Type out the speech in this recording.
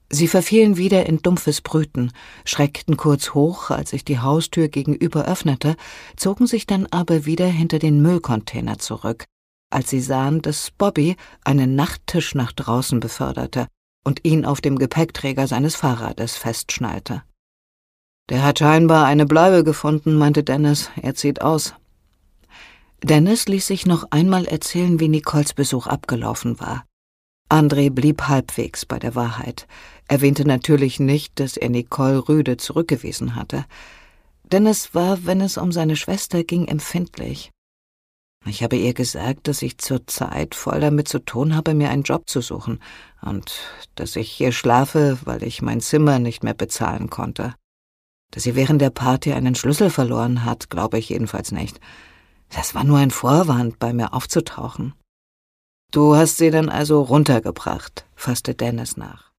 Sie verfielen wieder in dumpfes Brüten, schreckten kurz hoch, als sich die Haustür gegenüber öffnete, zogen sich dann aber wieder hinter den Müllcontainer zurück, als sie sahen, dass Bobby einen Nachttisch nach draußen beförderte und ihn auf dem Gepäckträger seines Fahrrades festschnallte. »Der hat scheinbar eine Bleibe gefunden«, meinte Dennis. »Er zieht aus.« Dennis ließ sich noch einmal erzählen, wie Nicoles Besuch abgelaufen war. André blieb halbwegs bei der Wahrheit, erwähnte natürlich nicht, dass er Nicole rüde zurückgewiesen hatte. Dennis war, wenn es um seine Schwester ging, empfindlich. »Ich habe ihr gesagt, dass ich zurzeit voll damit zu tun habe, mir einen Job zu suchen und dass ich hier schlafe, weil ich mein Zimmer nicht mehr bezahlen konnte. Dass sie während der Party einen Schlüssel verloren hat, glaube ich jedenfalls nicht. Das war nur ein Vorwand, bei mir aufzutauchen.« »Du hast sie dann also runtergebracht«, fasste Dennis nach.